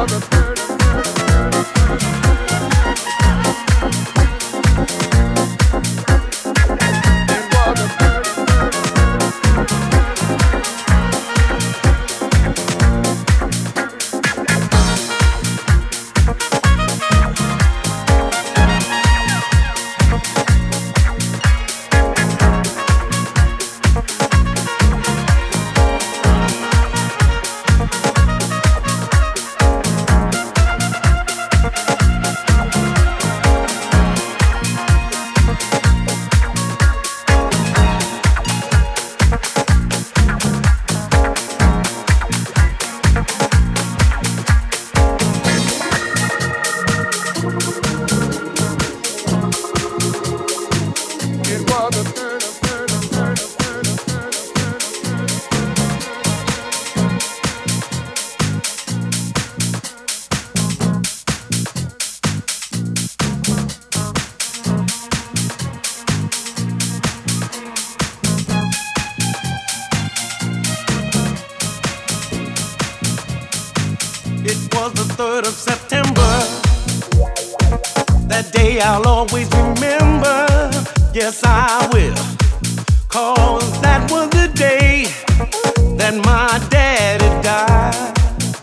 I'll always remember, yes I will, 'cause that was the day that my daddy died.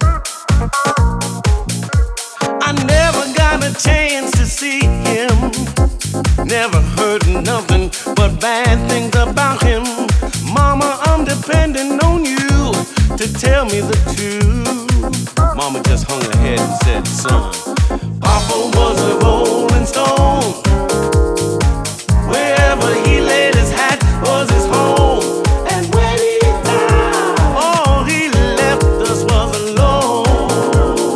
I never got a chance to see him, never heard nothing but bad things about him. Mama, I'm depending on you to tell me the truth. Mama just hung her head and said, son, Papa was a rolling stone. Wherever he laid his hat was his home. And when he died, all he left us was alone.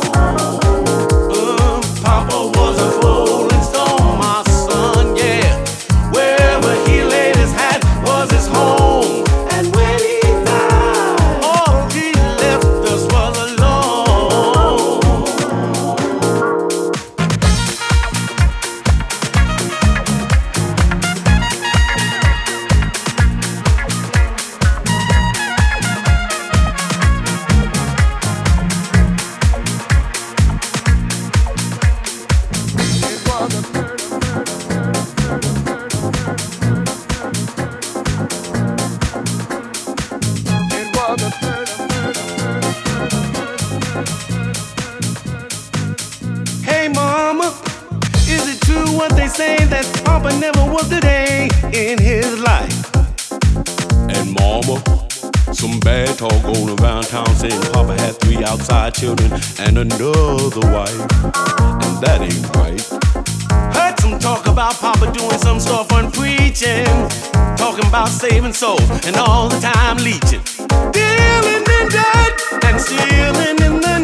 Papa was a rolling stone, my son, yeah. Wherever he laid his hat was his home. And when he died, all he left us was alone. Hey mama, is it true what they say that Papa never worked a day in his life? And mama, some bad talk going around town saying Papa had 3 outside children and another wife, and that ain't right. Heard some talk about Papa doing some storefront preaching, talking about saving souls and all the time leeching, dealing in debt and stealing in the